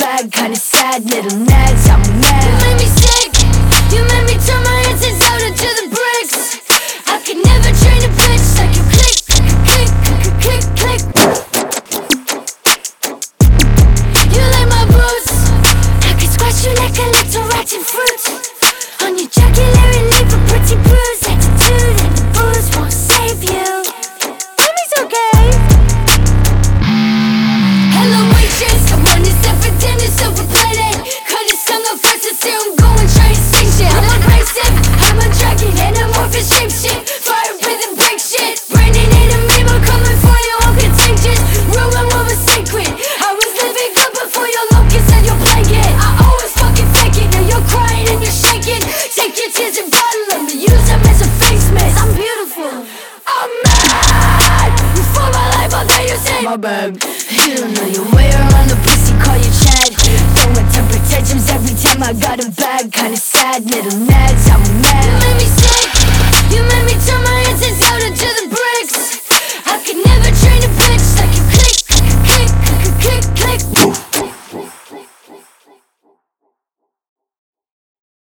bag, kinda sad, little nads, I'm mad. You made me sick, you made me turn my insides out into the bricks. I could never train a bitch like you click, click, click, click, click. You like my boots, I could squash you like a little rotten fruit. On your jugular and leave a pretty bruise. Attitude and the booze won't save you. Mommy's okay. Hello waitress, I want this stuff for dinner, silver plated. Cut his tongue up first and see him go and try to sing shit. I'm abrasive, I'm a dragon, anamorphic shape shit. Fire breathing break shit. Brandon ain't a meme, I'm coming for you, I'm contagious. Ruin what was sacred. I was living good before your locust and your blanket. I always fucking fake it, now you're crying and you're shaking. Take your tears and bottle them and use them as a face mask. I'm beautiful, I'm mad. You for my life, I'll tell you say my bad. You don't know your way around the pussy, call you Chad. Throwing temper tantrums every time I got him back. Kinda sad, little nads, I'm mad.